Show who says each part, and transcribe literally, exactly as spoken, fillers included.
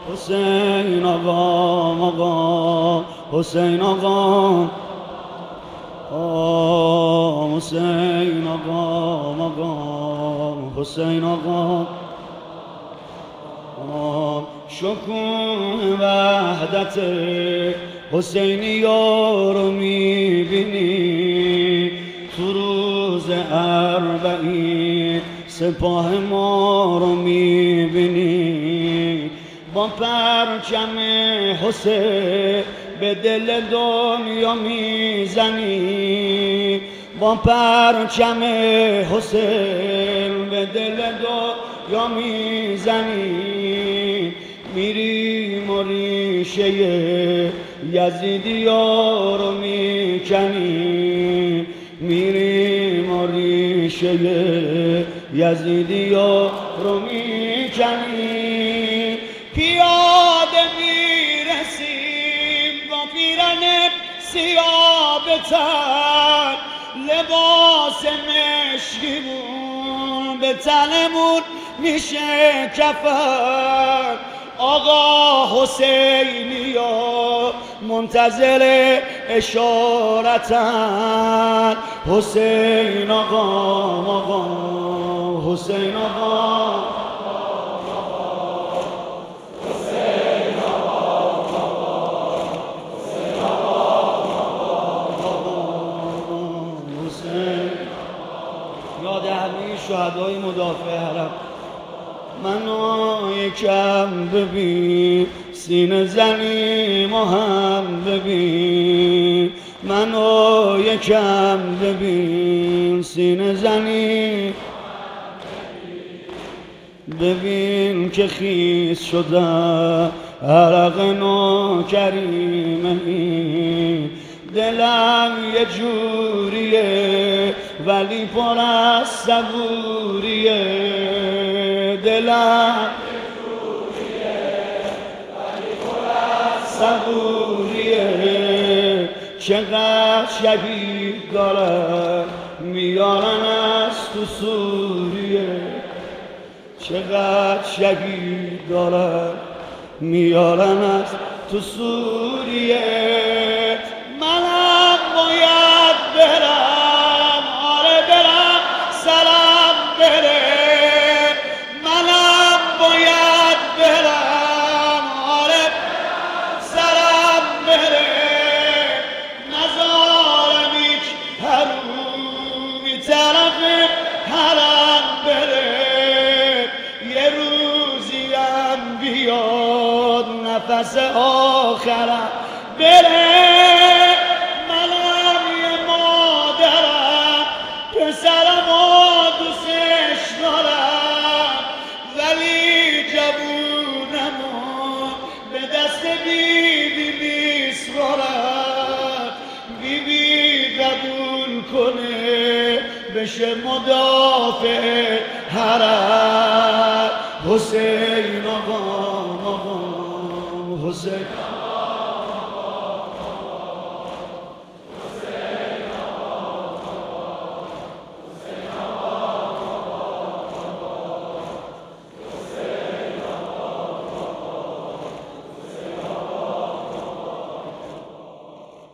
Speaker 1: حسین آقا آقا حسین آقا آه حسین آقا آقا حسین آقا شکوه وحدت حسینیا رو میبینی تو روز اربعین سپاه ما رو میبینی با پرچم حسین به دل دنیا میزنی با پرچم حسین به دل دنیا میزنی میریم و ریشه یزیدیا رو میکنی میریم و ریشه یزیدیا رو میکنی پیاده میرسیم با پیرن سیاه به تن لباس مشکیمون به تنمون میشه کفن آقا حسینیا منتظر اشارتن حسین آقا آقا حسین آقا یاد همه شهدای مدافع حرم منو یکم ببین سینه زنی ما هم ببین منو یکم ببین سینه زنی ببین که خیس شده عرق نوکریمه این دلم یه جوریه ولی پر از صبوریه دلم یه جوریه ولی پر از صبوریه چقدر شهید دارن میارن از تو سوریه چقدر شهید دارن میارن از تو سوریه منم باید برم آره برم سلام بره منم باید برم آره سلام بره نزارم هیچ حرومی طرف حرم بره یه روزی هم بیاد نفس آخرم بره منم یه مادرم پسرم و دوستش دارم ولی جوونم و به دست بیبی میسپارم بیبی قبول کنه بشه مدافع حرم حسین آقا آقا حسین